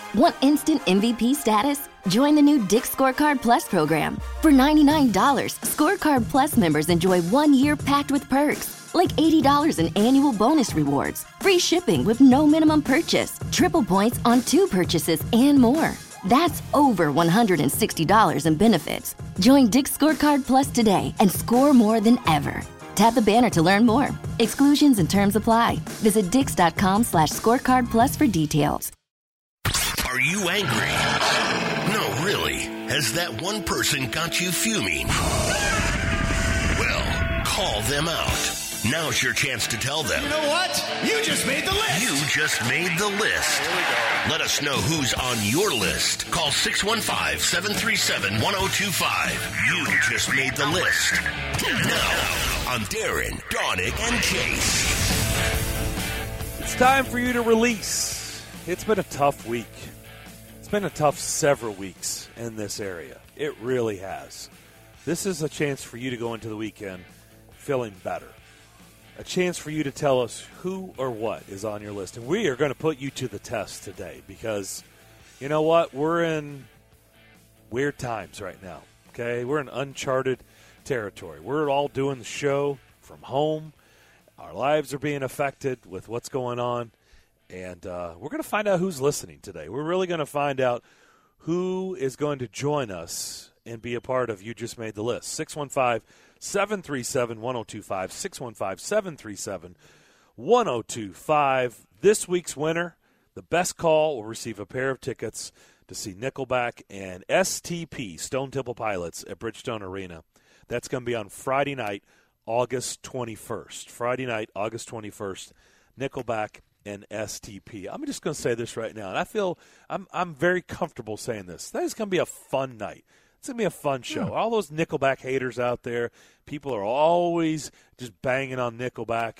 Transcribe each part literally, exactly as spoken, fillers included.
Want instant M V P status? Join the new Dick's Scorecard Plus program. For ninety-nine dollars, Scorecard Plus members enjoy one year packed with perks, like eighty dollars in annual bonus rewards, free shipping with no minimum purchase, triple points on two purchases, and more. That's over one hundred sixty dollars in benefits. Join Dick's Scorecard Plus today and score more than ever. Tap the banner to learn more. Exclusions and terms apply. Visit dix.com slash scorecard plus for details. Are you angry? No, really. Has that one person got you fuming? Well, call them out. Now's your chance to tell them. You know what? You just made the list. You just made the list. Here we go. Let us know who's on your list. Call six one five, seven three seven, one oh two five. You just made the list. Now, on Darren, Donick, and Chase. It's time for you to release. It's been a tough week. It's been a tough several weeks in this area. It really has. This is a chance for you to go into the weekend feeling better. A chance for you to tell us who or what is on your list. And we are going to put you to the test today because, you know what? We're in weird times right now, okay? We're in uncharted territory. We're all doing the show from home. Our lives are being affected with what's going on. And uh, we're going to find out who's listening today. We're really going to find out who is going to join us and be a part of You Just Made the List. six one five, seven three seven, one oh two five, six one five, seven three seven, one oh two five. This week's winner, the best call, will receive a pair of tickets to see Nickelback and S T P, Stone Temple Pilots, at Bridgestone Arena. That's going to be on Friday night, August twenty-first. Friday night, August twenty-first, Nickelback and S T P. I'm just going to say this right now, and I feel I'm I'm very comfortable saying this. That is going to be a fun night. It's going to be a fun show. Yeah. All those Nickelback haters out there, people are always just banging on Nickelback.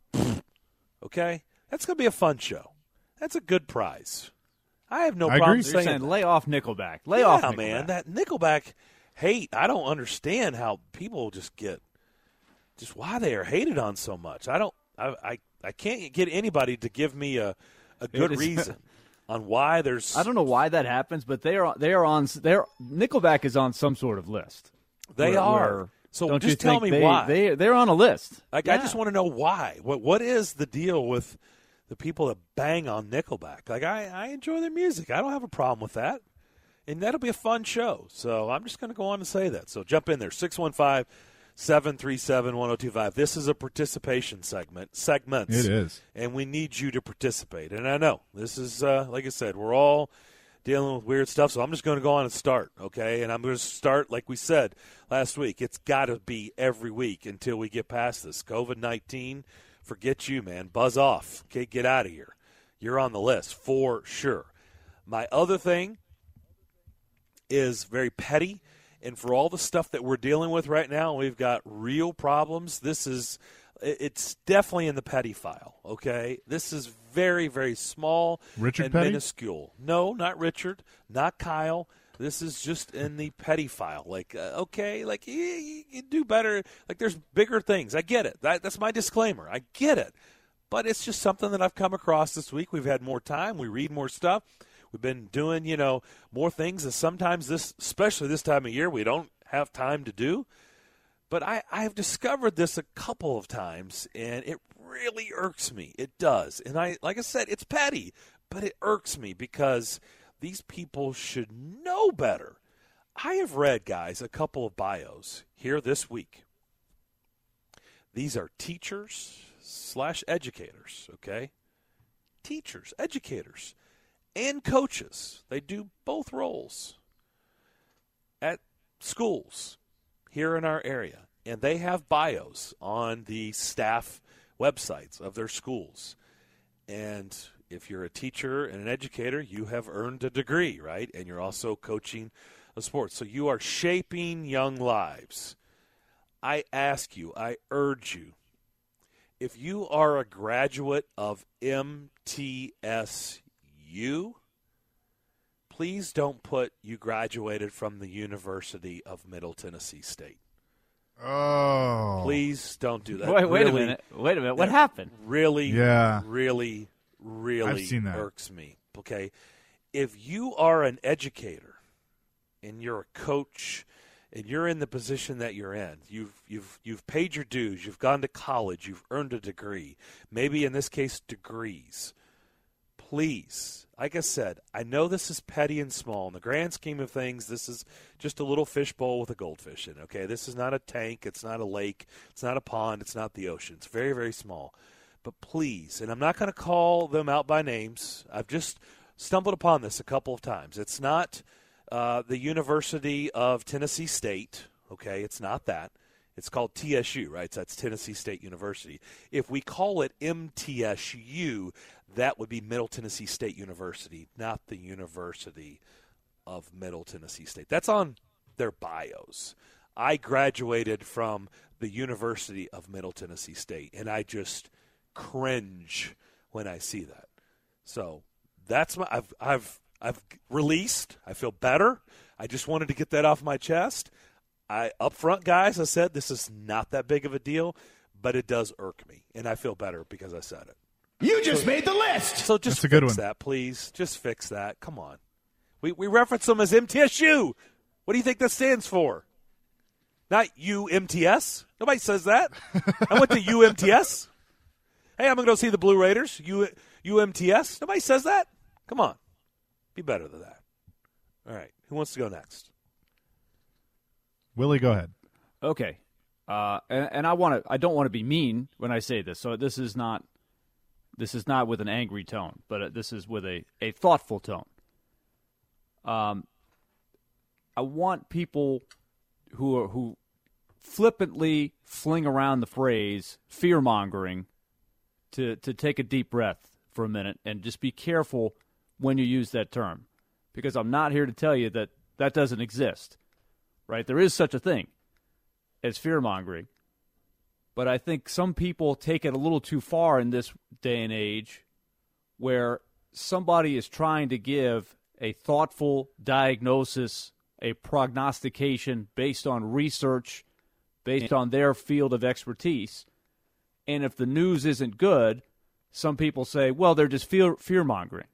Okay? That's going to be a fun show. That's a good prize. I have no I problem agree. saying, saying that. lay off Nickelback. Lay yeah, off Nickelback. man. That Nickelback hate, I don't understand how people just get, just why they are hated on so much. I don't, I I, I can't get anybody to give me a, a good is, reason on why there's. I don't know why that happens, but they are they are on they're Nickelback is on some sort of list. They where, are. Where, so don't just you tell think me they, why. They they're on a list. Like yeah. I just want to know why. What what is the deal with the people that bang on Nickelback? Like I, I enjoy their music. I don't have a problem with that. And that'll be a fun show. So I'm just going to go on and say that. So jump in there. six one five, seven three seven, one oh two five. This is a participation segment. Segments. It is. And we need you to participate. And I know this is, uh, like I said, we're all dealing with weird stuff. So I'm just going to go on and start, okay? And I'm going to start, like we said last week. It's got to be every week until we get past this. covid nineteen, forget you, man. Buzz off. Okay, get out of here. You're on the list for sure. My other thing is very petty, and for all the stuff that we're dealing with right now, we've got real problems. This is, it's definitely in the petty file, okay? This is very, very small Richard and Petty? minuscule. No, not Richard, not Kyle. This is just in the petty file. Like, uh, okay, like, you, you, you do better. Like, there's bigger things. I get it. That, that's my disclaimer. I get it. But it's just something that I've come across this week. We've had more time. We read more stuff. We've been doing, you know, more things, and sometimes this, especially this time of year, we don't have time to do. But I, I've discovered this a couple of times, and it really irks me. It does. And I, like I said, it's petty, but it irks me because these people should know better. I have read, guys, a couple of bios here this week. These are teachers slash educators, okay? Teachers, educators. And coaches. They do both roles at schools here in our area. And they have bios on the staff websites of their schools. And if you're a teacher and an educator, you have earned a degree, right? And you're also coaching a sport. So you are shaping young lives. I ask you, I urge you, if you are a graduate of M T S U, please don't put you graduated from the University of Middle Tennessee State. Oh. Please don't do that. Wait, wait really, a minute. Wait a minute. What happened? Really, yeah. really, really I've seen that. irks me. Okay? if you are an educator and you're a coach and you're in the position that you're in, you've you've you've paid your dues, you've gone to college, you've earned a degree, maybe in this case degrees. Please, like I said, I know this is petty and small. In the grand scheme of things, this is just a little fishbowl with a goldfish in it, okay? This is not a tank. It's not a lake. It's not a pond. It's not the ocean. It's very, very small. But please, and I'm not going to call them out by names. I've just stumbled upon this a couple of times. It's not uh, the University of Tennessee State, okay? It's not that. It's called T S U, right? So that's Tennessee State University. If we call it M T S U, that would be Middle Tennessee State University, not the University of Middle Tennessee State. That's on their bios. I graduated from the University of Middle Tennessee State, and I just cringe when I see that. So that's my I've I've I've released. I feel better. I just wanted to get that off my chest. I up front, guys, I said this is not that big of a deal, but it does irk me, and I feel better because I said it. You just so, made the list. So just That's a good fix one. that, please. Just fix that. Come on. We we reference them as M T S U. What do you think that stands for? Not U M T S. Nobody says that. I went to U M T S. Hey, I'm going to go see the Blue Raiders. U, UMTS. Nobody says that. Come on. Be better than that. All right. Who wants to go next? Willie, go ahead. Okay. Uh, and, and I want to. I don't want to be mean when I say this. So this is not. This is not with an angry tone, but this is with a, a thoughtful tone. Um, I want people who are, who flippantly fling around the phrase fear mongering to to take a deep breath for a minute and just be careful when you use that term, because I'm not here to tell you that that doesn't exist. Right? There is such a thing as fear-mongering. But I think some people take it a little too far in this day and age where somebody is trying to give a thoughtful diagnosis, a prognostication based on research, based on their field of expertise. And if the news isn't good, some people say, well, they're just fear, fear-mongering.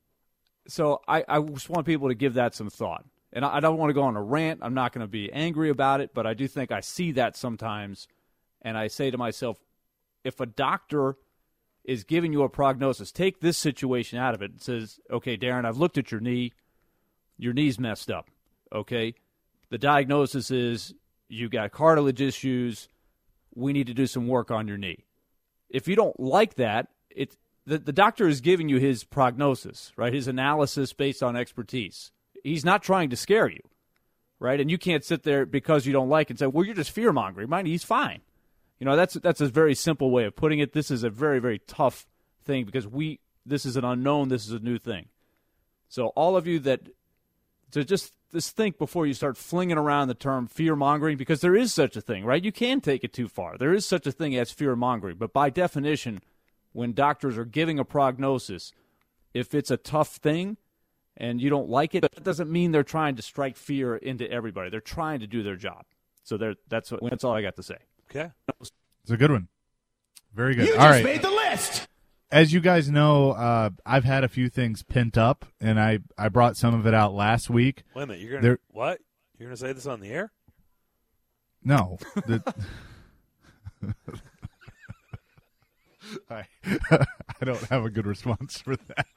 So I, I just want people to give that some thought. And I don't want to go on a rant. I'm not going to be angry about it, but I do think I see that sometimes. And I say to myself, if a doctor is giving you a prognosis, take this situation out of it. It says, okay, Darren, I've looked at your knee. Your knee's messed up, okay? The diagnosis is you got cartilage issues. We need to do some work on your knee. If you don't like that, it, the, the doctor is giving you his prognosis, right, his analysis based on expertise. He's not trying to scare you, right? And you can't sit there because you don't like it and say, well, you're just fear-mongering. Mind you, he's fine. You know, that's that's a very simple way of putting it. This is a very, very tough thing because we this is an unknown. This is a new thing. So all of you that to just, just think before you start flinging around the term fear-mongering, because there is such a thing, right? You can take it too far. There is such a thing as fear-mongering. But by definition, when doctors are giving a prognosis, if it's a tough thing, and you don't like it, that doesn't mean they're trying to strike fear into everybody. They're trying to do their job. So that's what, that's all I got to say. Okay. It's a good one. Very good. You all just right. made the list. As you guys know, uh, I've had a few things pent up, and I, I brought some of it out last week. Wait a minute. You're going to – what? You're going to say this on the air? No. The, I, I don't have a good response for that.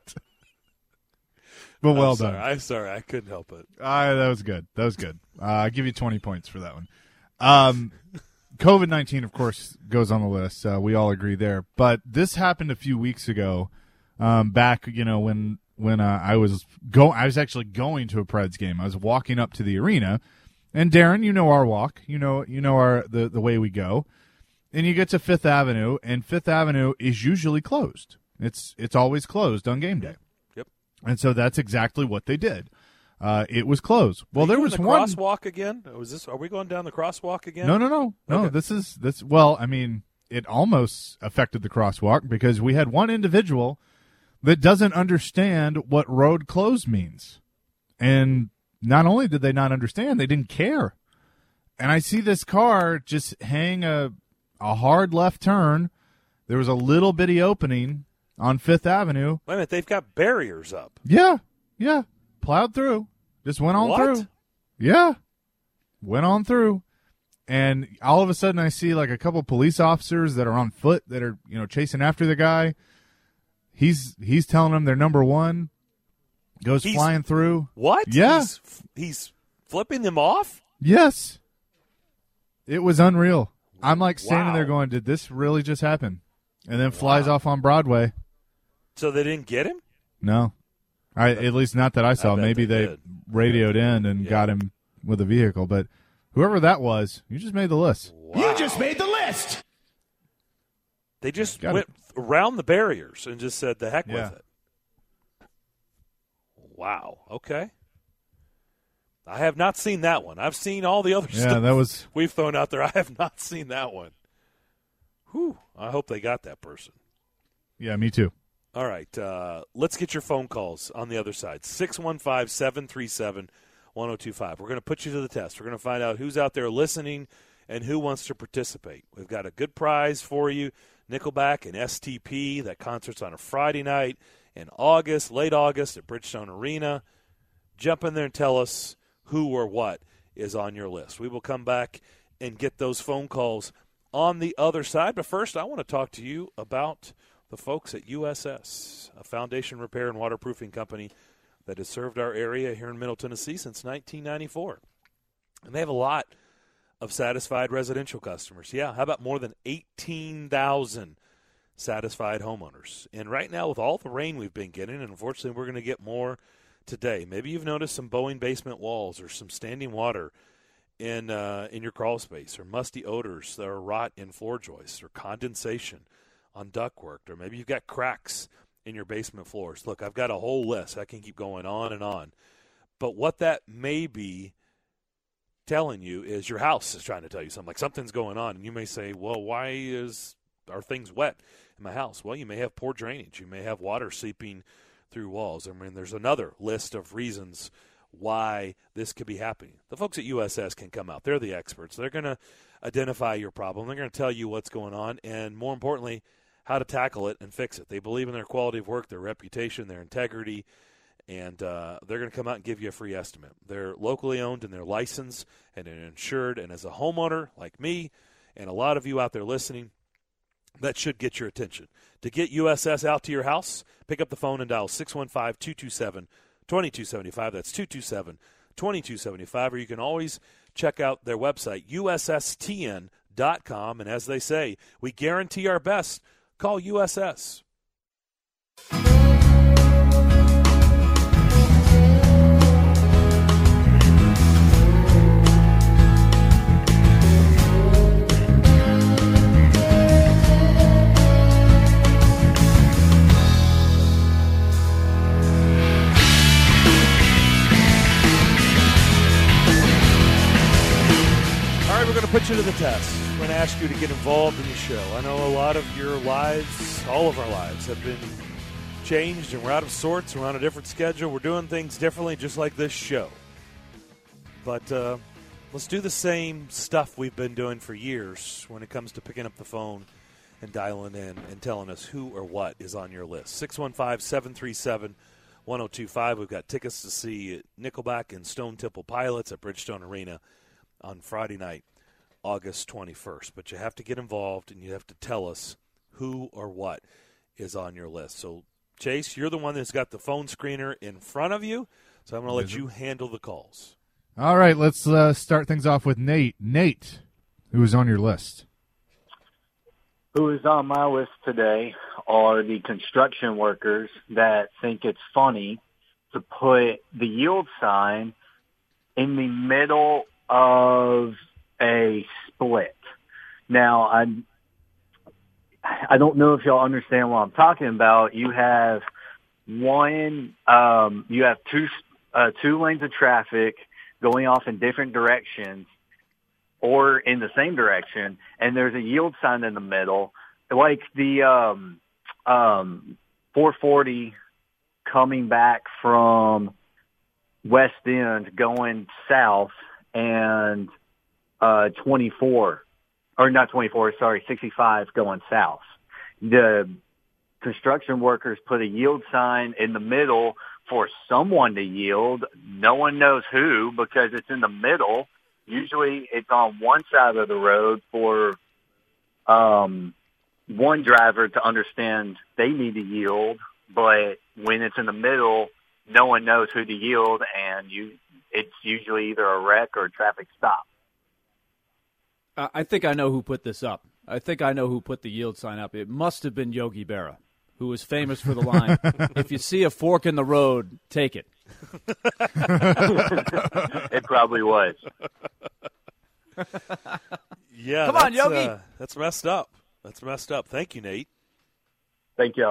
But well I'm done. Sorry. I'm sorry. I couldn't help it. Uh, that was good. That was good. Uh, I'll give you twenty points for that one. Um, COVID nineteen, of course, goes on the list. Uh, we all agree there. But this happened a few weeks ago, um, back, you know, when when uh, I was go, I was actually going to a Preds game. I was walking up to the arena, and Darren, you know our walk. You know, you know our the the way we go. And you get to Fifth Avenue, and Fifth Avenue is usually closed. It's it's always closed on game day. And so that's exactly what they did. Uh, it was closed. Well, Are there you was in the one crosswalk again. Was this? Are we going down the crosswalk again? No, no, no, no. Okay. This is this. Well, I mean, it almost affected the crosswalk because we had one individual that doesn't understand what road closed means, and not only did they not understand, they didn't care. And I see this car just hang a a hard left turn. There was a little bitty opening. on Fifth Avenue. Wait a minute, they've got barriers up. Yeah, yeah, plowed through. Just went on What? through. Yeah, went on through. And all of a sudden I see like a couple police officers that are on foot that are, you know, chasing after the guy. He's he's telling them they're number one. Goes He's- flying through. What? Yeah. He's, he's flipping them off? Yes. It was unreal. I'm like standing Wow. there going, did this really just happen? And then flies Wow. off on Broadway. So they didn't get him? No. I at least not that I saw. bet Maybe they they, did. radioed in and Yeah. got him with a vehicle. But whoever that was, you just made the list. You just made the list. They just Got went around the barriers and just said, the heck Yeah. with it. Wow. Okay. I have not seen that one. I've seen all the other Yeah, stuff that was we've thrown out there. I have not seen that one. Whew. I hope they got that person. yeah, me too. All right. Uh, let's get your phone calls on the other side. six one five, seven three seven, one oh two five. We're going to put you to the test. We're going to find out who's out there listening and who wants to participate. We've got a good prize for you. Nickelback and S T P. That concert's on a Friday night in August, late August at Bridgestone Arena. Jump in there and tell us who or what is on your list. We will come back and get those phone calls on the other side. But first, I want to talk to you about the folks at U S S, a foundation repair and waterproofing company that has served our area here in Middle Tennessee since nineteen ninety-four. And they have a lot of satisfied residential customers. Yeah, how about more than eighteen thousand satisfied homeowners? And right now, with all the rain we've been getting, and unfortunately we're going to get more today, maybe you've noticed some bowing basement walls or some standing water in uh, in your crawl space, or musty odors that are rot in floor joists, or condensation on ductwork, or maybe you've got cracks in your basement floors. Look, I've got a whole list. I can keep going on and on. But what that may be telling you is your house is trying to tell you something, like something's going on. And you may say, well, why is are things wet in my house? Well, you may have poor drainage. You may have water seeping through walls. I mean, there's another list of reasons why this could be happening. The folks at U S S can come out. They're the experts. They're going to identify your problem. They're going to tell you what's going on, and more importantly, how to tackle it and fix it. They believe in their quality of work, their reputation, their integrity, and uh, they're going to come out and give you a free estimate. They're locally owned, and they're licensed, and they're insured. And as a homeowner like me and a lot of you out there listening, that should get your attention. To get U S S out to your house, pick up the phone and dial six one five, two two seven, two two seven five. That's two two seven, two two seven five. Or you can always check out their website, U S S T N dot com. And as they say, we guarantee our best. Call U S S. We're going to put you to the test. We're going to ask you to get involved in the show. I know a lot of your lives, all of our lives, have been changed, and we're out of sorts. We're on a different schedule. We're doing things differently, just like this show. But uh, let's do the same stuff we've been doing for years when it comes to picking up the phone and dialing in and telling us who or what is on your list. six one five, seven three seven, one oh two five. We've got tickets to see Nickelback and Stone Temple Pilots at Bridgestone Arena on Friday night, August twenty-first. But you have to get involved, and you have to tell us who or what is on your list. So, Chase, you're the one that's got the phone screener in front of you, so I'm going to let you handle the calls. All right, let's uh, start things off with Nate. Nate, who is on your list? Who is on my list today are the construction workers that think it's funny to put the yield sign in the middle of a split. Now, I I don't know if y'all understand what I'm talking about. You have one, um, you have two uh, two lanes of traffic going off in different directions or in the same direction, and there's a yield sign in the middle, like the um, um, four forty coming back from West End going south, and uh, twenty-four, or not twenty-four, sorry, sixty-five going south. The construction workers put a yield sign in the middle for someone to yield. No one knows who because it's in the middle. Usually it's on one side of the road for um, one driver to understand they need to yield, but when it's in the middle, no one knows who to yield, and you it's usually either a wreck or a traffic stop. I think I know who put this up. I think I know who put the yield sign up. It must have been Yogi Berra, who was famous for the line, if you see a fork in the road, take it. It probably was. Yeah, Come on, that's, Yogi. Uh, that's messed up. That's messed up. Thank you, Nate. Thank you.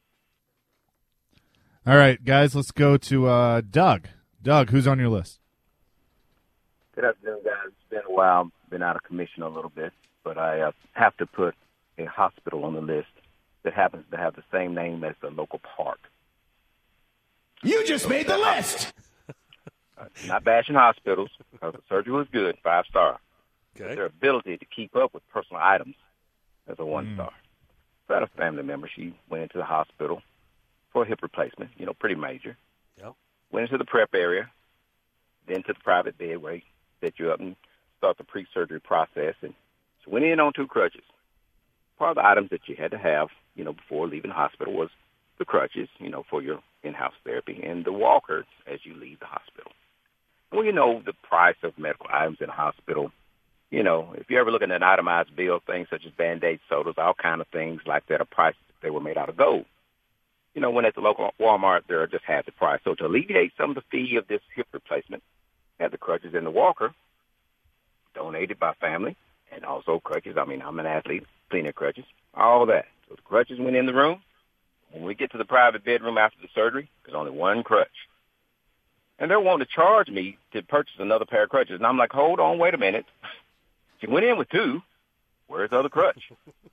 All right, guys, let's go to uh, Doug. Doug, who's on your list? Good afternoon, guys. It's been a while. Been out of commission a little bit, but I uh, have to put a hospital on the list that happens to have the same name as the local park. You just made the list. Uh, not bashing hospitals, because the surgery was good, five star. Okay. But their ability to keep up with personal items as a one star. So I had a family member. She went into the hospital for a hip replacement, you know, pretty major. Yep. Went into the prep area, then to the private bed where he set you up and start the pre-surgery process. And she went in on two crutches. Part of the items that you had to have, you know, before leaving the hospital was the crutches, you know, for your in-house therapy, and the walkers as you leave the hospital. Well, you know, the price of medical items in a hospital, you know, if you ever look at an itemized bill, things such as Band-Aid sodas, all kind of things like that are priced, they were made out of gold. You know, when at the local Walmart, they're just half the price. So to alleviate some of the fee of this hip replacement, had the crutches and the walker donated by family, and also crutches. I mean, I'm an athlete, cleaning crutches, all that. So the crutches went in the room. When we get to the private bedroom after the surgery, there's only one crutch. And they're wanting to charge me to purchase another pair of crutches. And I'm like, hold on, wait a minute. She went in with two. Where's the other crutch?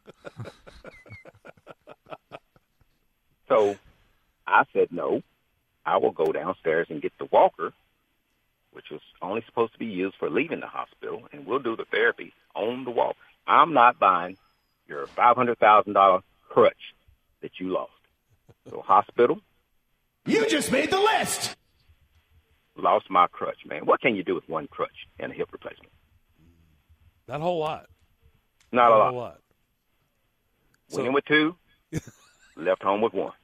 So I said, no, I will go downstairs and get the walker, which was only supposed to be used for leaving the hospital, and we'll do the therapy on the walker. I'm not buying your five hundred thousand dollars crutch that you lost. So hospital. You just made the list. Lost my crutch, man. What can you do with one crutch and a hip replacement? Not a whole lot. Not, Not a a lot. whole lot. Went in with two, left home with one.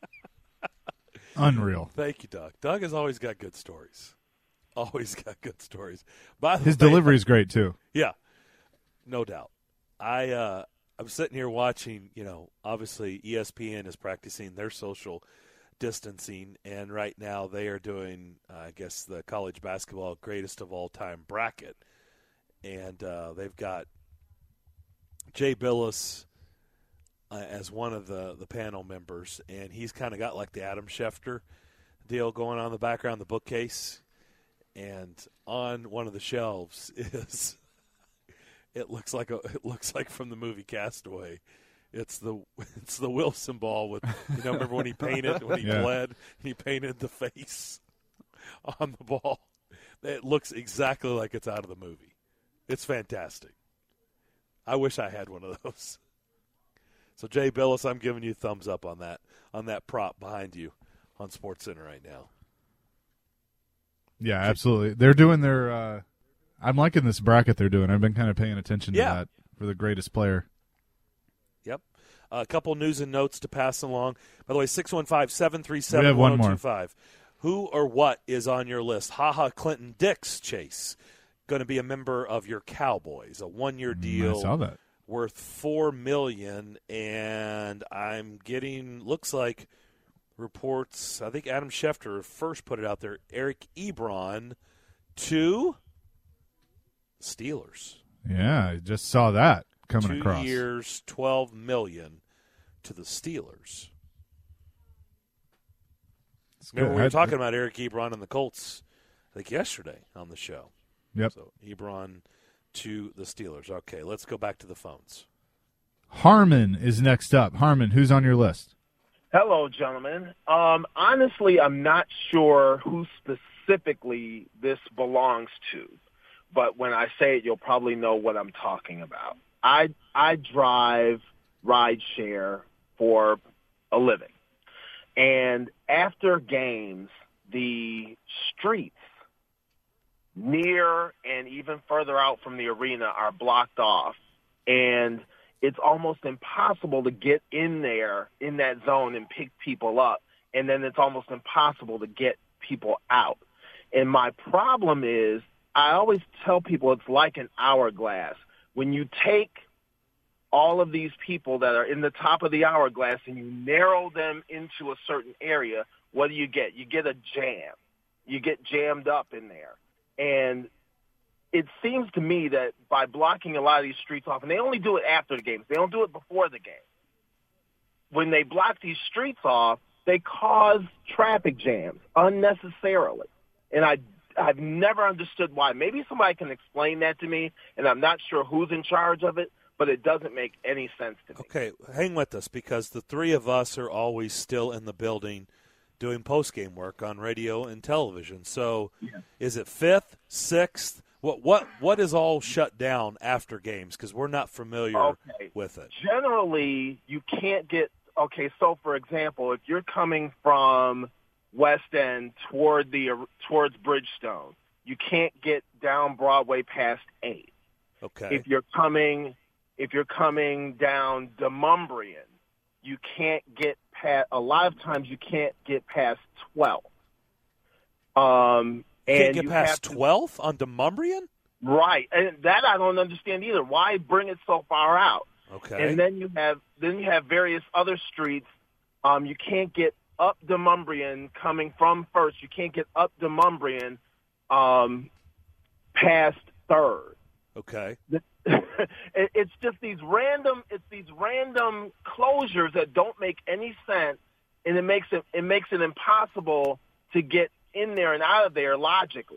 Unreal. Thank you, Doug. Doug has always got good stories. Always got good stories. By the His way, delivery is great, too. Yeah, no doubt. I uh, I'm sitting here watching. You know, obviously E S P N is practicing their social distancing, and right now they are doing, uh, I guess, the college basketball greatest of all time bracket, and uh, they've got Jay Billis uh, as one of the the panel members, and he's kind of got like the Adam Schefter deal going on in the background, the bookcase. And on one of the shelves is it looks like a it looks like from the movie Castaway. It's the it's the Wilson ball with, you know, remember when he painted when he Yeah. bled, he painted the face on the ball. It looks exactly like it's out of the movie. It's fantastic. I wish I had one of those. So Jay Billis, I'm giving you a thumbs up on that on that prop behind you on SportsCenter right now. Yeah, absolutely. They're doing their uh, – I'm liking this bracket they're doing. I've been kind of paying attention to Yeah. that for the greatest player. Yep. A couple news and notes to pass along. By the way, six one five, seven three seven, We have one one oh more. two five. Who or what is on your list? HaHa Clinton Dix, Chase, going to be a member of your Cowboys, a one-year deal. I saw that. Worth four million dollars, and I'm getting, looks like reports, I think Adam Schefter first put it out there, Eric Ebron to Steelers. Yeah, I just saw that coming Two across. years, twelve million dollars to the Steelers. It's Remember good. we were I- talking about Eric Ebron and the Colts, I think yesterday on the show. Yep. So Ebron to the Steelers. Okay, let's go back to the phones. Harmon is next up. Harmon, who's on your list? Hello, gentlemen. Um, honestly, I'm not sure who specifically this belongs to, but when I say it, you'll probably know what I'm talking about. I I drive rideshare for a living. And after games, the streets near and even further out from the arena are blocked off. And it's almost impossible to get in there in that zone and pick people up. And then it's almost impossible to get people out. And my problem is, I always tell people it's like an hourglass. When you take all of these people that are in the top of the hourglass and you narrow them into a certain area, what do you get? You get a jam. You get jammed up in there. And it seems to me that by blocking a lot of these streets off, and they only do it after the games, they don't do it before the game. When they block these streets off, they cause traffic jams unnecessarily. And I, I've never understood why. Maybe somebody can explain that to me, and I'm not sure who's in charge of it, but it doesn't make any sense to me. Okay, hang with us, because the three of us are always still in the building doing post-game work on radio and television. So yeah. Is it fifth, sixth? What what what is all shut down after games? Because we're not familiar okay. with it. Generally, you can't get – okay, so, for example, if you're coming from West End toward the towards Bridgestone, you can't get down Broadway past eight. Okay. If you're coming – If you're coming down Demumbrian, you can't get past – a lot of times you can't get past twelve. Um, you and can't get you past to, twelve on Demumbrian? Right. And that I don't understand either. Why bring it so far out? Okay. And then you have then you have various other streets. Um, you can't get up Demumbrian coming from First. You can't get up Demumbrian um, past Third. Okay. It's just these random. It's these random closures that don't make any sense, and it makes it it makes it impossible to get in there and out of there logically.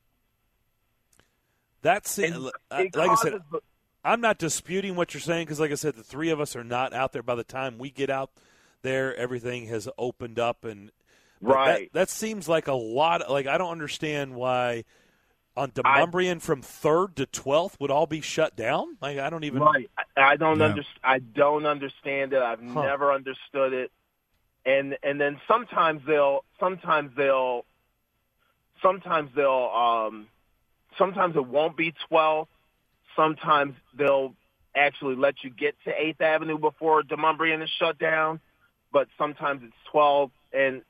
That's it. Like I said, the, I'm not disputing what you're saying because, like I said, the three of us are not out there. By the time we get out there, everything has opened up, and right. That, that seems like a lot. Like I don't understand why. On Demumbrian from third to twelfth would all be shut down? Like I don't even. Right, I, I don't yeah. understand. I don't understand it. I've huh. never understood it. And and then sometimes they'll sometimes they'll sometimes they'll um sometimes it won't be twelfth. Sometimes they'll actually let you get to eighth Avenue before Demumbrian is shut down. But sometimes it's twelve, and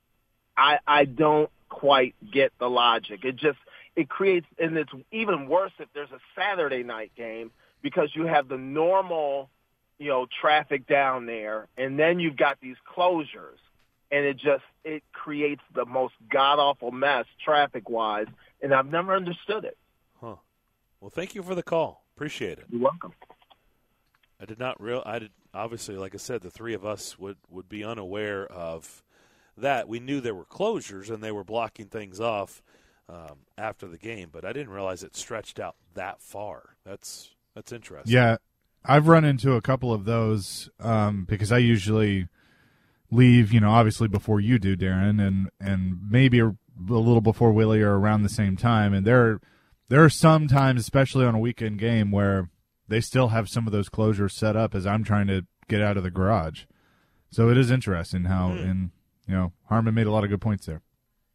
I I don't quite get the logic. It just It creates, and it's even worse if there's a Saturday night game because you have the normal, you know, traffic down there, and then you've got these closures, and it just it creates the most god awful mess traffic wise, and I've never understood it. Huh. Well, thank you for the call. Appreciate it. You're welcome. I did not real. I did obviously, like I said, the three of us would would be unaware of that. We knew there were closures and they were blocking things off. Um, after the game, but I didn't realize it stretched out that far. That's that's interesting. Yeah, I've run into a couple of those um, because I usually leave, you know, obviously before you do, Darren, and and maybe a, a little before Willie or around the same time. And there, there are some times, especially on a weekend game, where they still have some of those closures set up as I'm trying to get out of the garage. So it is interesting how, mm. and you know, Harmon made a lot of good points there.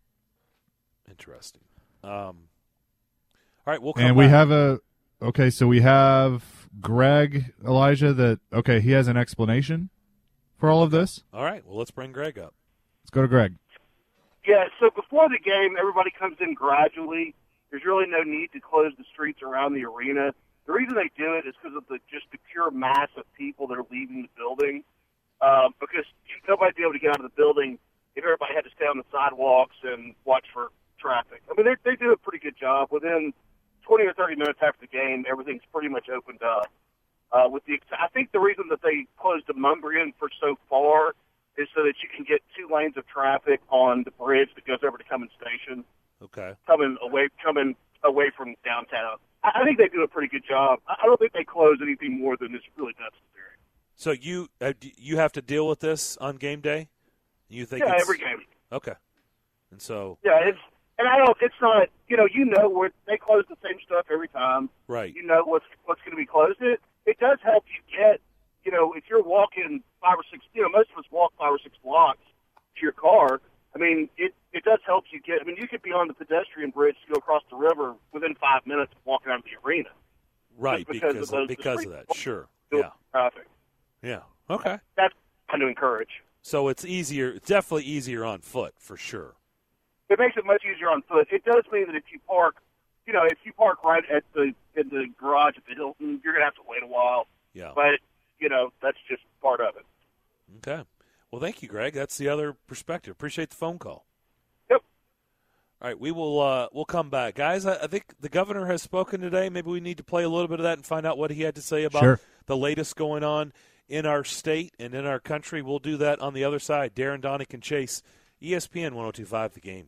Interesting. Um, all right, we'll come And we back. have a okay. So we have Greg Elijah. That okay. He has an explanation for all of this. All right. Well, let's bring Greg up. Let's go to Greg. Yeah. So before the game, everybody comes in gradually. There's really no need to close the streets around the arena. The reason they do it is because of the just the pure mass of people that are leaving the building. Um, because nobody'd be able to get out of the building if everybody had to stay on the sidewalks and watch for traffic. I mean, they they do a pretty good job. Within twenty or thirty minutes after the game, everything's pretty much opened up. Uh, with the, I think the reason that they closed Demumbrian for so far is so that you can get two lanes of traffic on the bridge that goes over to Cummins Station. Okay. Coming away, coming away from downtown. I, I think they do a pretty good job. I don't think they close anything more than is really necessary. So you uh, you have to deal with this on game day? You think? Yeah, it's... every game. Okay. And so. Yeah, it's. And I don't. It's not. You know. You know where they close the same stuff every time. Right. You know what's what's going to be closed. It it does help you get you know, if you're walking five or six, you know, most of us walk five or six blocks to your car. I mean, it, it does help you get, I mean, you could be on the pedestrian bridge to go across the river within five minutes of walking out of the arena. Right, because, because, of, those, because of that, sure. Yeah. Traffic. Yeah, okay. That's kind of encourage. So it's easier, it's definitely easier on foot, for sure. It makes it much easier on foot. It does mean that if you park, you know, if you park right at the in the garage at the Hilton, you're going to have to wait a while. Yeah. But, you know, that's just part of it. Okay. Well, thank you, Greg. That's the other perspective. Appreciate the phone call. Yep. All right, we will uh, we'll come back. Guys, I, I think the governor has spoken today. Maybe we need to play a little bit of that and find out what he had to say about sure. the latest going on in our state and in our country. We'll do that on the other side. Darren, Donick, and Chase, E S P N one oh two point five, The Game.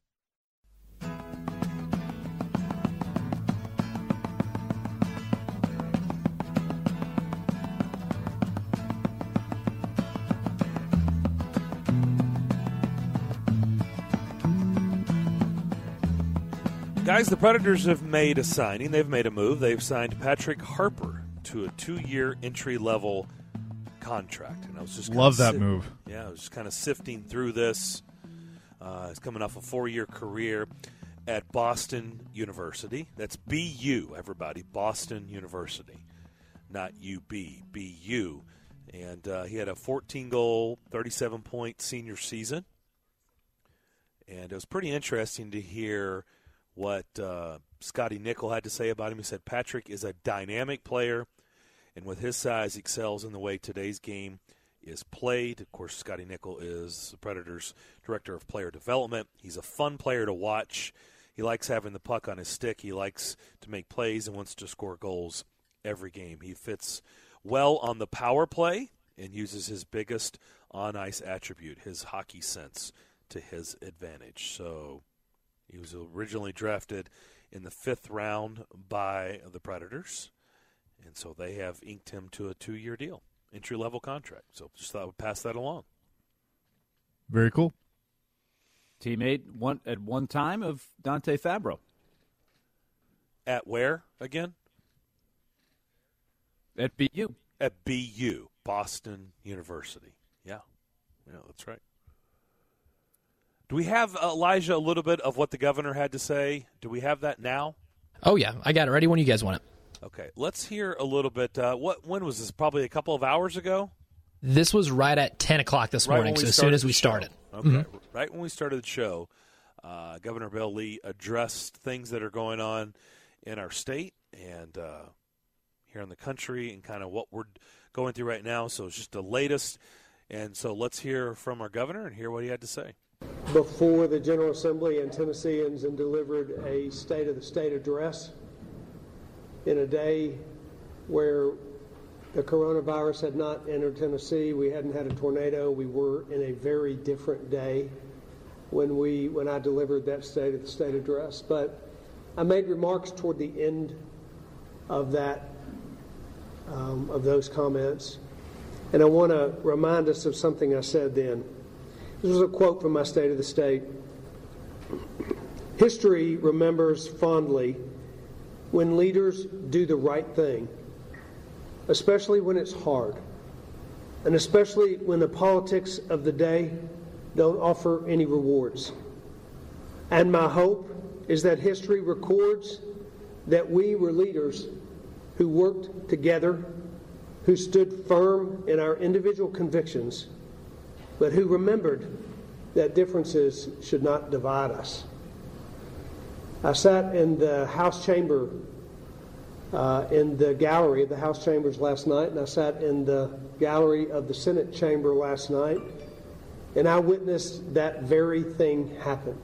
Guys, the Predators have made a signing. They've made a move. They've signed Patrick Harper to a two-year entry-level contract. And I was just love that sift- move. Yeah, I was just kind of sifting through this. Uh, he's coming off a four-year career at Boston University. That's B U, everybody. Boston University, not U B. B U. And uh, he had a fourteen-goal, thirty-seven point senior season. And it was pretty interesting to hear what uh, Scotty Nickel had to say about him. He said Patrick is a dynamic player, and with his size, excels in the way today's game is played. Of course, Scotty Nickel is the Predators' director of player development. He's a fun player to watch. He likes having the puck on his stick. He likes to make plays and wants to score goals every game. He fits well on the power play and uses his biggest on-ice attribute, his hockey sense, to his advantage. So he was originally drafted in the fifth round by the Predators, and so they have inked him to a two-year deal, entry-level contract. So just thought I would pass that along. Very cool. Teammate one at one time of Dante Fabro. At where again? At B U. At B U, Boston University. Yeah, yeah, that's right. Do we have, Elijah, a little bit of what the governor had to say? Do we have that now? Oh, yeah. I got it ready when you guys want it. Okay. Let's hear a little bit. Uh, what? When was this? Probably a couple of hours ago? This was right at ten o'clock this right morning, so as soon as we started. Okay. Mm-hmm. Right when we started the show, uh, Governor Bill Lee addressed things that are going on in our state and uh, here in the country and kind of what we're going through right now. So it's just the latest. And so let's hear from our governor and hear what he had to say. Before the General Assembly and Tennesseans and delivered a State of the State address in a day where the coronavirus had not entered Tennessee. We hadn't had a tornado. We were in a very different day when we when I delivered that State of the State address. But I made remarks toward the end of that um, of those comments, and I want to remind us of something I said then. This was a quote from my State of the State. History remembers fondly when leaders do the right thing, especially when it's hard, and especially when the politics of the day don't offer any rewards. And my hope is that history records that we were leaders who worked together, who stood firm in our individual convictions, but who remembered that differences should not divide us. I sat in the House chamber, uh, in the gallery of the House chambers last night, and I sat in the gallery of the Senate chamber last night, and I witnessed that very thing happen.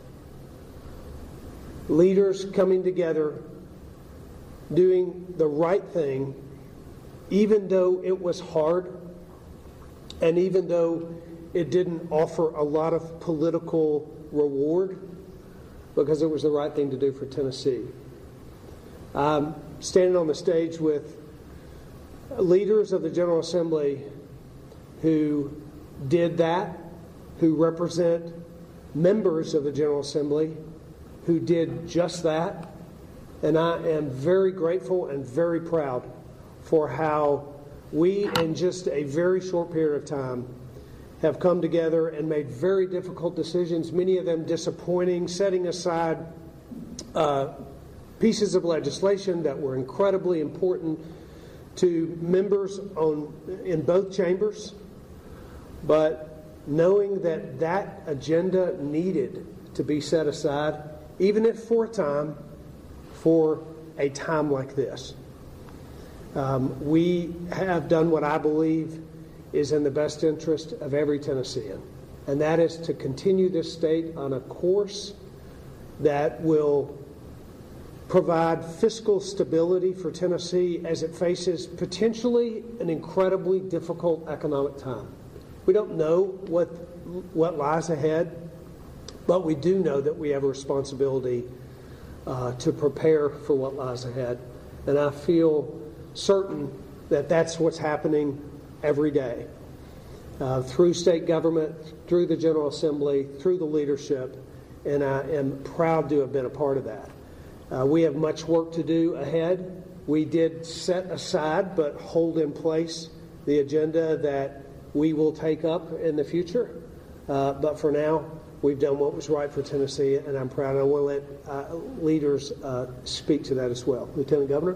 Leaders coming together, doing the right thing, even though it was hard, and even though it didn't offer a lot of political reward, because it was the right thing to do for Tennessee. I'm standing on the stage with leaders of the General Assembly who did that, who represent members of the General Assembly who did just that, and I am very grateful and very proud for how we, in just a very short period of time, have come together and made very difficult decisions, many of them disappointing, setting aside uh, pieces of legislation that were incredibly important to members on in both chambers. But knowing that that agenda needed to be set aside, even if for a time, for a time like this. Um, we have done what I believe is in the best interest of every Tennessean, and that is to continue this state on a course that will provide fiscal stability for Tennessee as it faces potentially an incredibly difficult economic time. We don't know what what lies ahead, but we do know that we have a responsibility uh, to prepare for what lies ahead, and I feel certain that that's what's happening every day uh, through state government, through the General Assembly, through the leadership, and I am proud to have been a part of that. Uh, we have much work to do ahead. We did set aside but hold in place the agenda that we will take up in the future. Uh, but for now, we've done what was right for Tennessee, and I'm proud. And I want to let uh, leaders uh, speak to that as well. Lieutenant Governor?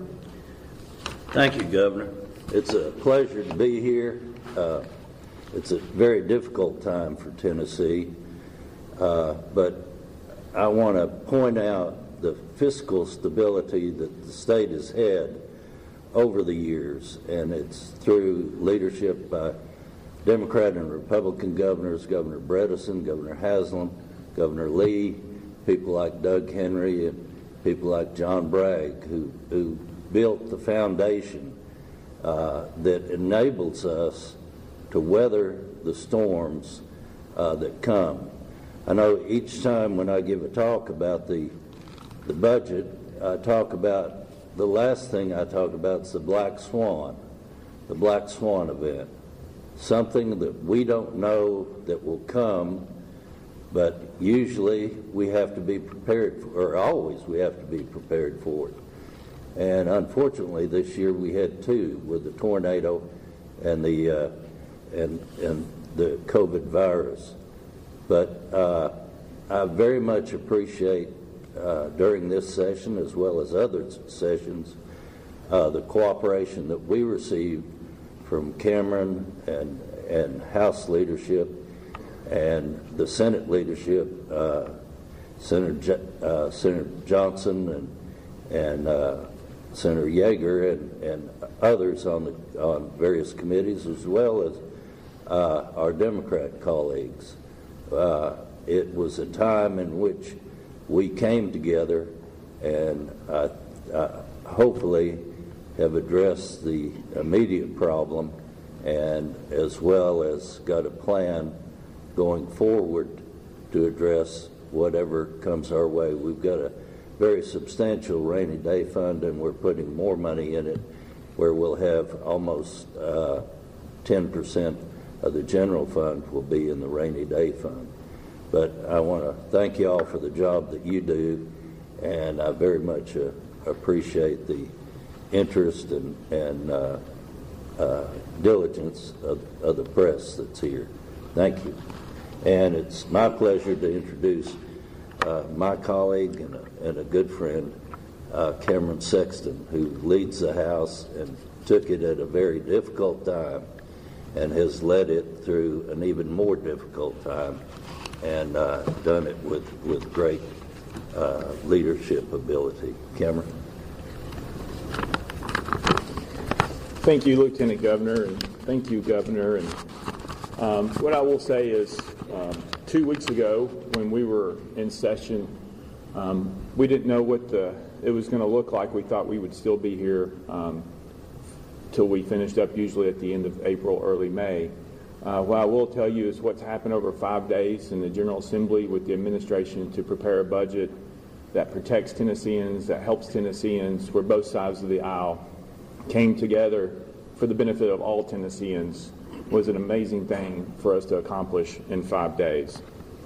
Thank you, Governor. It's a pleasure to be here. Uh, it's a very difficult time for Tennessee, uh, but I want to point out the fiscal stability that the state has had over the years, and it's through leadership by Democrat and Republican governors, Governor Bredesen, Governor Haslam, Governor Lee, people like Doug Henry, and people like John Bragg, who, who built the foundation uh, that enables us to weather the storms uh, that come. I know each time when I give a talk about the the budget, I talk about, the last thing I talk about is the Black Swan, the Black Swan event, something that we don't know that will come, but usually we have to be prepared for, or always we have to be prepared for it. And unfortunately this year we had two, with the tornado and the uh, and and the COVID virus. But uh, I very much appreciate uh, during this session, as well as other sessions, uh, the cooperation that we received from Cameron and and House leadership and the Senate leadership, uh, Senator J- uh, Senator Johnson and and uh, Senator Yeager and, and others on the on various committees, as well as uh, our Democrat colleagues. Uh, it was a time in which we came together and uh, uh, hopefully have addressed the immediate problem, and as well as got a plan going forward to address whatever comes our way. We've got a very substantial rainy day fund, and we're putting more money in it, where we'll have almost uh, ten percent of the general fund will be in the rainy day fund. But I want to thank you all for the job that you do, and I very much uh, appreciate the interest and, and uh, uh, diligence of, of the press that's here. Thank you. And it's my pleasure to introduce uh, my colleague and a, and a good friend, uh, Cameron Sexton, who leads the House and took it at a very difficult time and has led it through an even more difficult time, and uh, done it with, with great uh, leadership ability. Cameron? Thank you, Lieutenant Governor, and thank you, Governor. And um, what I will say is, um, two weeks ago, when we were in session, um, we didn't know what the, it was going to look like. We thought we would still be here um, till we finished up, usually at the end of April, early May. Uh, what I will tell you is what's happened over five days in the General Assembly with the administration to prepare a budget that protects Tennesseans, that helps Tennesseans, where both sides of the aisle came together for the benefit of all Tennesseans, was an amazing thing for us to accomplish in five days.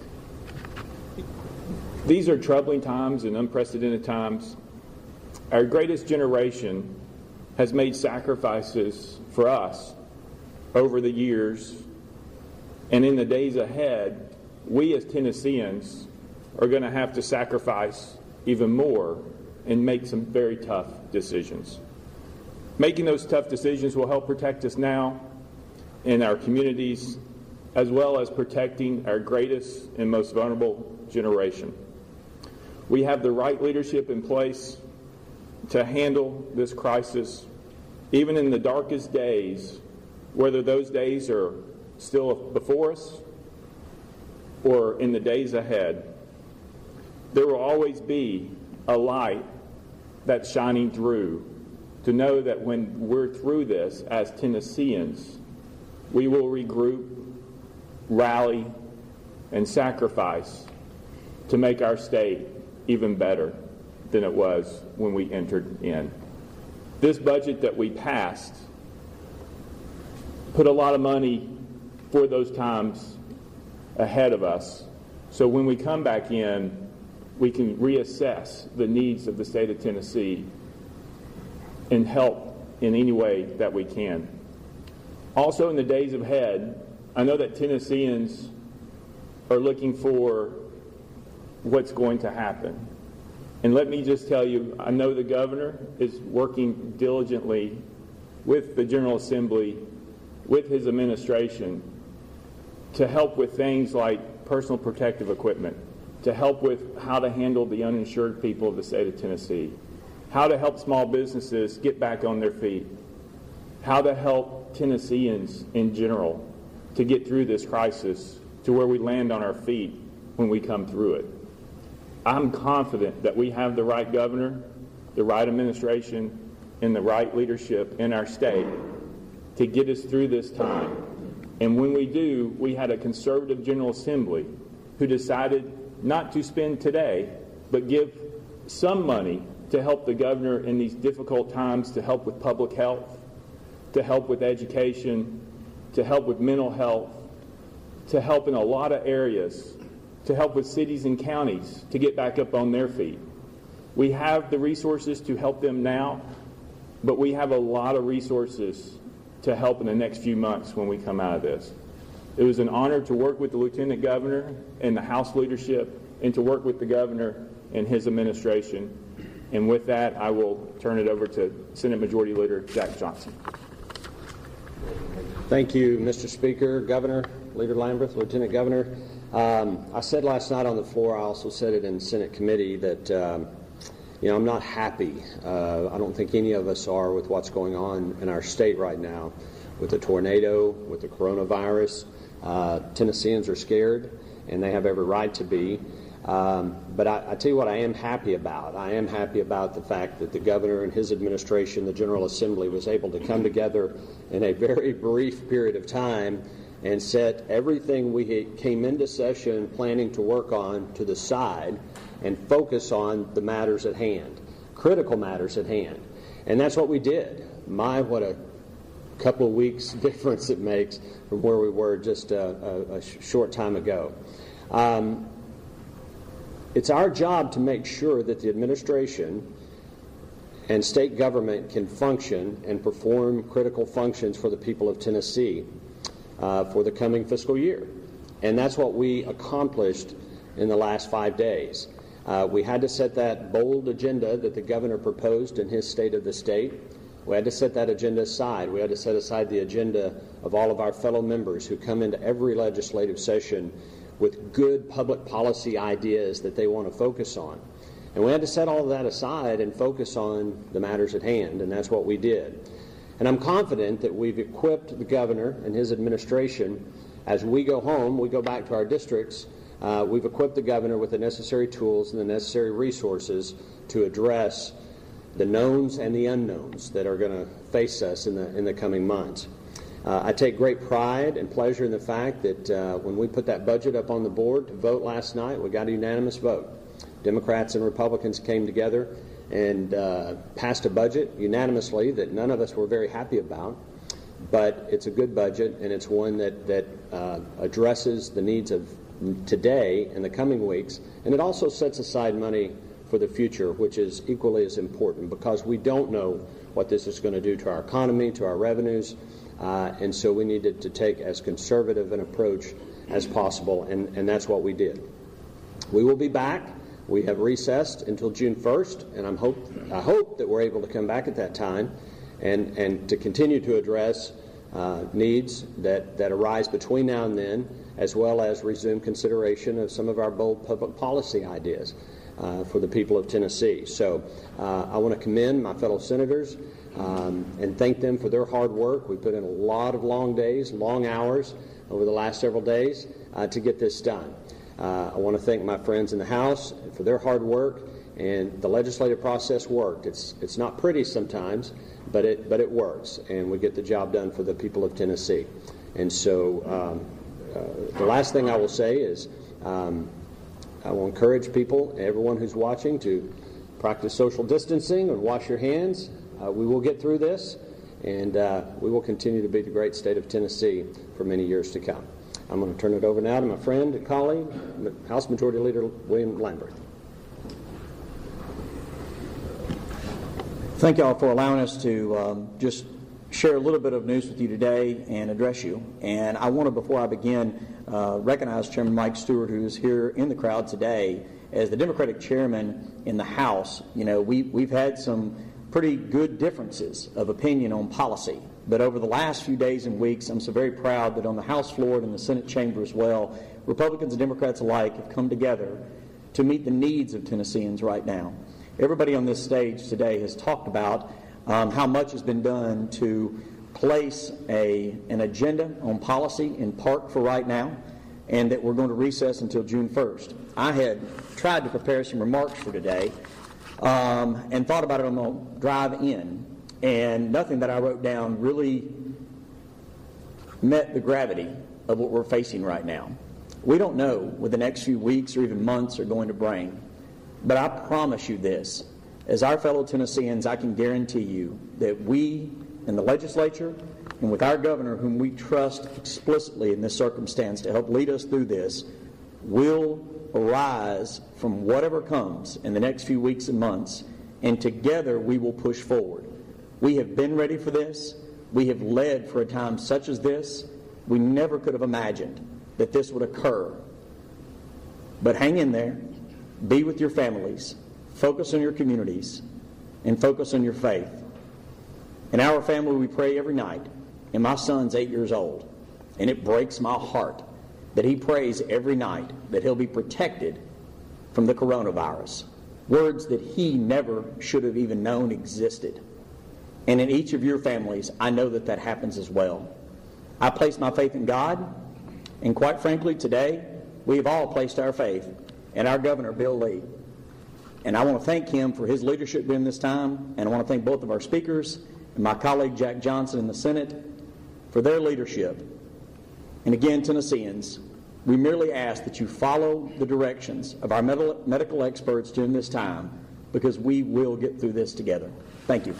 These are troubling times and unprecedented times. Our greatest generation has made sacrifices for us over the years, and in the days ahead, we as Tennesseans are going to have to sacrifice even more and make some very tough decisions. Making those tough decisions will help protect us now in our communities, as well as protecting our greatest and most vulnerable generation. We have the right leadership in place to handle this crisis, even in the darkest days, whether those days are still before us or in the days ahead. There will always be a light that's shining through to know that when we're through this as Tennesseans, we will regroup, rally, and sacrifice to make our state even better than it was when we entered in. This budget that we passed put a lot of money for those times ahead of us, so when we come back in, we can reassess the needs of the state of Tennessee and help in any way that we can. Also, in the days ahead, I know that Tennesseans are looking for what's going to happen. And let me just tell you, I know the governor is working diligently with the General Assembly, with his administration, to help with things like personal protective equipment, to help with how to handle the uninsured people of the state of Tennessee, how to help small businesses get back on their feet, how to help Tennesseans in general to get through this crisis to where we land on our feet when we come through it. I'm confident that we have the right governor, the right administration, and the right leadership in our state to get us through this time. And when we do, we had a conservative General Assembly who decided not to spend today, but give some money to help the governor in these difficult times, to help with public health, to help with education, to help with mental health, to help in a lot of areas, to help with cities and counties to get back up on their feet. We have the resources to help them now, but we have a lot of resources to help in the next few months when we come out of this. It was an honor to work with the Lieutenant Governor and the House leadership and to work with the Governor and his administration. And with that, I will turn it over to Senate Majority Leader Jack Johnson. Thank you, Mister Speaker, Governor, Leader Lamberth, Lieutenant Governor. Um, I said last night on the floor, I also said it in Senate committee, that um, you know, I'm not happy. Uh, I don't think any of us are with what's going on in our state right now with the tornado, with the coronavirus. Uh, Tennesseans are scared, and they have every right to be. Um, but I, I tell you what I am happy about. I am happy about the fact that the governor and his administration, the General Assembly, was able to come together in a very brief period of time and set everything we came into session planning to work on to the side and focus on the matters at hand, critical matters at hand. And that's what we did. My, what a couple of weeks difference it makes from where we were just a, a, a short time ago. Um, it's our job to make sure that the administration and state government can function and perform critical functions for the people of Tennessee uh, for the coming fiscal year. And that's what we accomplished in the last five days. Uh, we had to set that bold agenda that the governor proposed in his State of the State. We had to set that agenda aside. We had to set aside the agenda of all of our fellow members who come into every legislative session with good public policy ideas that they want to focus on. And we had to set all of that aside and focus on the matters at hand, and that's what we did. And I'm confident that we've equipped the governor and his administration. As we go home, we go back to our districts, uh, we've equipped the governor with the necessary tools and the necessary resources to address the knowns and the unknowns that are going to face us in the in the coming months. Uh, I take great pride and pleasure in the fact that uh, when we put that budget up on the board to vote last night, we got a unanimous vote. Democrats and Republicans came together and uh, passed a budget unanimously that none of us were very happy about, but it's a good budget, and it's one that, that uh, addresses the needs of today and the coming weeks, and it also sets aside money for the future, which is equally as important, because we don't know what this is going to do to our economy, to our revenues, uh, and so we needed to take as conservative an approach as possible, and, and that's what we did. We will be back. We have recessed until June first, and I'm hope, I hope that we're able to come back at that time and, and to continue to address uh, needs that, that arise between now and then, as well as resume consideration of some of our bold public policy ideas uh, for the people of Tennessee. So uh, I want to commend my fellow senators um, and thank them for their hard work. We put in a lot of long days, long hours over the last several days uh, to get this done. Uh, I want to thank my friends in the House for their hard work, and the legislative process worked. It's it's not pretty sometimes, but it but it works, and we get the job done for the people of Tennessee. And so um, uh, the last thing I will say is um, I will encourage people, everyone who's watching, to practice social distancing and wash your hands. Uh, we will get through this, and uh, we will continue to be the great state of Tennessee for many years to come. I'm going to turn it over now to my friend and colleague, House Majority Leader William Lamberth. Thank you all for allowing us to um, just share a little bit of news with you today and address you. And I want to, before I begin, uh, recognize Chairman Mike Stewart, who is here in the crowd today. As the Democratic chairman in the House, you know, we, we've had some pretty good differences of opinion on policy. But over the last few days and weeks, I'm so very proud that on the House floor and in the Senate chamber as well, Republicans and Democrats alike have come together to meet the needs of Tennesseans right now. Everybody on this stage today has talked about um, how much has been done to place a, an agenda on policy in park for right now, and that we're going to recess until June first. I had tried to prepare some remarks for today um, and thought about it on the drive in. And nothing that I wrote down really met the gravity of what we're facing right now. We don't know what the next few weeks or even months are going to bring. But I promise you this, as our fellow Tennesseans, I can guarantee you that we in the legislature and with our governor, whom we trust explicitly in this circumstance to help lead us through this, will arise from whatever comes in the next few weeks and months, and together we will push forward. We have been ready for this. We have led for a time such as this. We never could have imagined that this would occur. But hang in there. Be with your families. Focus on your communities. And focus on your faith. In our family, we pray every night. And my son's eight years old. And it breaks my heart that he prays every night that he'll be protected from the coronavirus. Words that he never should have even known existed. And in each of your families, I know that that happens as well. I place my faith in God, and quite frankly, today, we have all placed our faith in our Governor, Bill Lee. And I want to thank him for his leadership during this time, and I want to thank both of our speakers and my colleague, Jack Johnson, in the Senate, for their leadership. And again, Tennesseans, we merely ask that you follow the directions of our medical experts during this time, because we will get through this together. Thank you.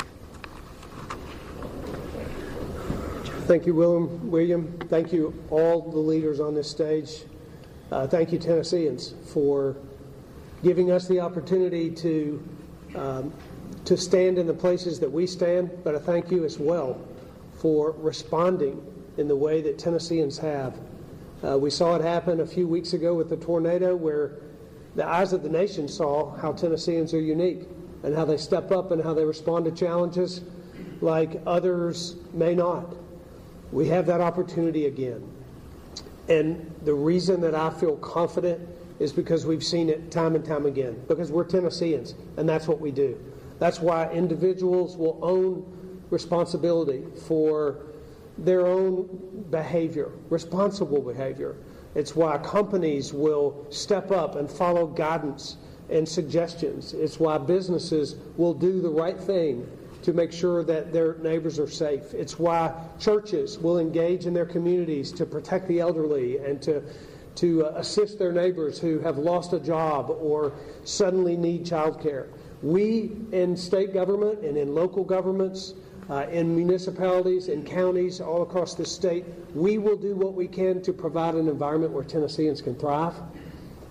Thank you, William. William. Thank you, all the leaders on this stage. Uh, thank you, Tennesseans, for giving us the opportunity to um, to stand in the places that we stand. But I thank you as well for responding in the way that Tennesseans have. Uh, we saw it happen a few weeks ago with the tornado, where the eyes of the nation saw how Tennesseans are unique and how they step up and how they respond to challenges like others may not. We have that opportunity again. And the reason that I feel confident is because we've seen it time and time again, because we're Tennesseans, and that's what we do. That's why individuals will own responsibility for their own behavior, responsible behavior. It's why companies will step up and follow guidance and suggestions. It's why businesses will do the right thing to make sure that their neighbors are safe. It's why churches will engage in their communities to protect the elderly and to, to uh, assist their neighbors who have lost a job or suddenly need child care. We in state government and in local governments, uh, in municipalities, in counties all across the state, we will do what we can to provide an environment where Tennesseans can thrive.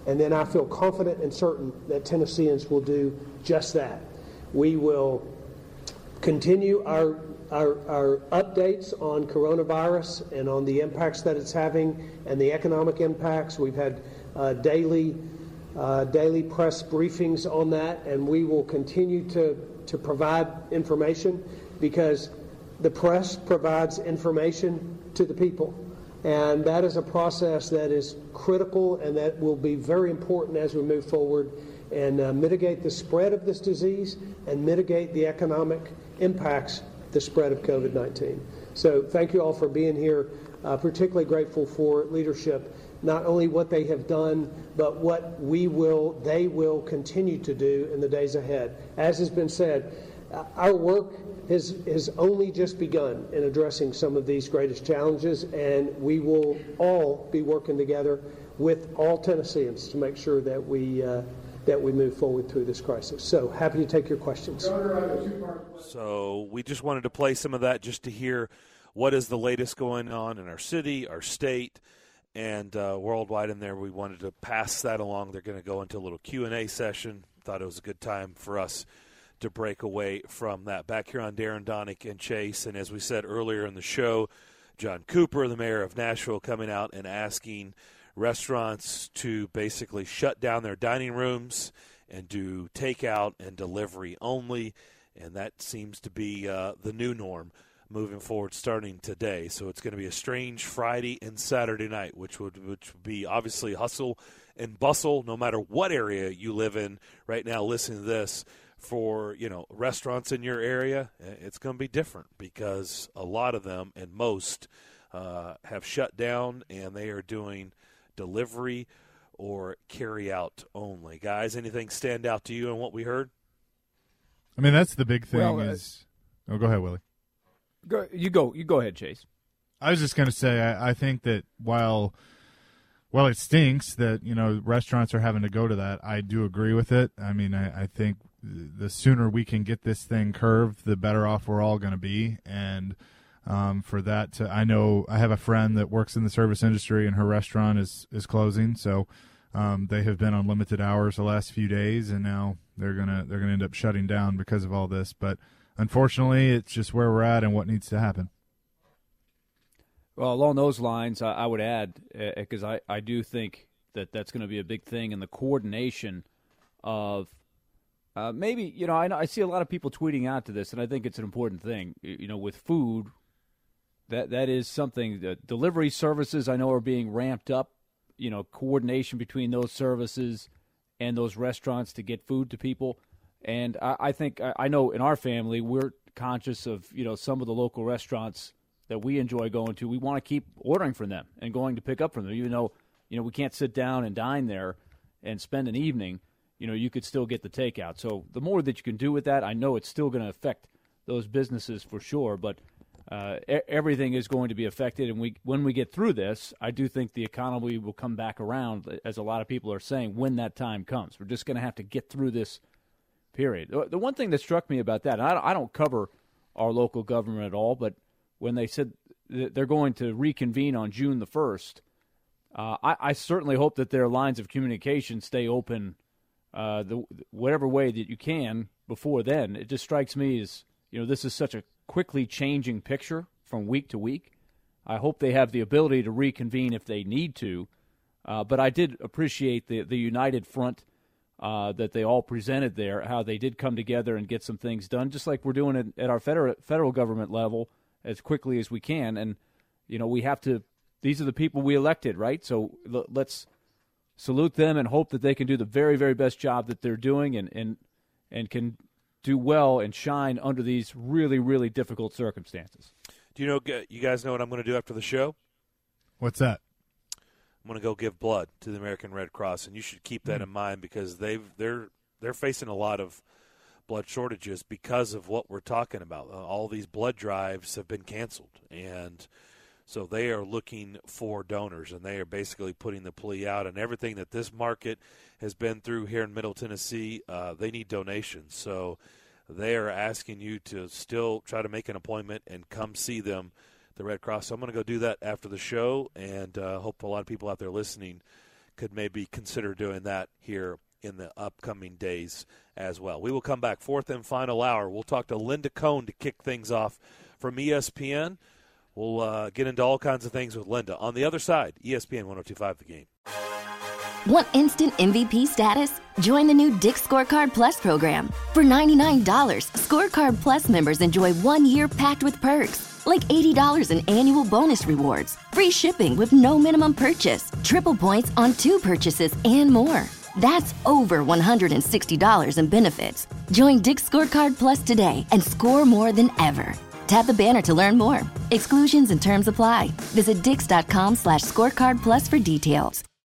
And then I feel confident and certain that Tennesseans will do just that. We will continue our, our, our updates on coronavirus and on the impacts that it's having and the economic impacts. We've had uh, daily uh, daily press briefings on that, and we will continue to, to provide information because the press provides information to the people. And that is a process that is critical and that will be very important as we move forward and uh, mitigate the spread of this disease and mitigate the economic impacts, the spread of COVID nineteen. So thank you all for being here. Uh, particularly grateful for leadership, not only what they have done, but what we will, they will continue to do in the days ahead. As has been said, uh, our work has, has only just begun in addressing some of these greatest challenges, and we will all be working together with all Tennesseans to make sure that we uh, that we move forward through this crisis. So happy to take your questions. So we just wanted to play some of that just to hear what is the latest going on in our city, our state, and uh, worldwide in there. We wanted to pass that along. They're going to go into a little Q and A session. Thought it was a good time for us to break away from that. Back here on Darren, Donick, and Chase, and as we said earlier in the show, John Cooper, the mayor of Nashville, coming out and asking restaurants to basically shut down their dining rooms and do takeout and delivery only, and that seems to be uh, the new norm moving forward starting today. So it's going to be a strange Friday and Saturday night, which would which would be obviously hustle and bustle no matter what area you live in right now. Listening to this, for you know restaurants in your area, it's going to be different because a lot of them and most uh, have shut down and they are doing delivery or carry out only. Guys, anything stand out to you on what we heard? I mean, that's the big thing Well, uh, is oh go ahead, Willie. Go, you go. You go ahead, Chase. I was just going to say, I, I think that while while it stinks that you know restaurants are having to go to that, I do agree with it. I mean, I, I think the sooner we can get this thing curved, the better off we're all going to be. And um, for that, to, I know I have a friend that works in the service industry, and her restaurant is is closing. So um, they have been on limited hours the last few days, and now they're gonna they're gonna end up shutting down because of all this. But unfortunately, it's just where we're at and what needs to happen. Well, along those lines, I, I would add, because uh, I, I do think that that's going to be a big thing in the coordination of uh, maybe, you know, I, I see a lot of people tweeting out to this, and I think it's an important thing. You know, with food, that that is something that delivery services I know are being ramped up, you know, coordination between those services and those restaurants to get food to people. And I, I think, I, I know in our family, we're conscious of, you know, some of the local restaurants that we enjoy going to. We want to keep ordering from them and going to pick up from them, even though, you know, we can't sit down and dine there and spend an evening. You know, you could still get the takeout. So the more that you can do with that, I know it's still going to affect those businesses for sure, but uh, e- everything is going to be affected. And we, when we get through this, I do think the economy will come back around, as a lot of people are saying, when that time comes. We're just going to have to get through this period. The one thing that struck me about that, and I don't cover our local government at all, but when they said they're going to reconvene on June the first, uh, I, I certainly hope that their lines of communication stay open uh, the whatever way that you can before then. It just strikes me as, you know, this is such a quickly changing picture from week to week. I hope they have the ability to reconvene if they need to, uh, but I did appreciate the, the united front Uh, that they all presented there, how they did come together and get some things done, just like we're doing it at our federal federal government level as quickly as we can. And, you know, we have to – these are the people we elected, right? So l- let's salute them and hope that they can do the very, very best job that they're doing and, and, and can do well and shine under these really, really difficult circumstances. Do you know – you guys know what I'm going to do after the show? What's that? I'm going to go give blood to the American Red Cross, and you should keep that in mind because they've they're they're facing a lot of blood shortages because of what we're talking about. Uh, all these blood drives have been canceled, and so they are looking for donors, and they are basically putting the plea out. And everything that this market has been through here in Middle Tennessee, uh, they need donations. So they are asking you to still try to make an appointment and come see them, the Red Cross. So I'm going to go do that after the show, and uh, hope a lot of people out there listening could maybe consider doing that here in the upcoming days as well. We will come back, fourth and final hour. We'll talk to Linda Cohn to kick things off from E S P N. We'll uh, get into all kinds of things with Linda. On the other side, E S P N one oh two point five The Game. Want instant M V P status? Join the new Dick's Scorecard Plus program. For ninety-nine dollars, Scorecard Plus members enjoy one year packed with perks, like eighty dollars in annual bonus rewards, free shipping with no minimum purchase, triple points on two purchases, and more. That's over one hundred sixty dollars in benefits. Join Dick's Scorecard Plus today and score more than ever. Tap the banner to learn more. Exclusions and terms apply. Visit dix.com slash scorecard plus for details.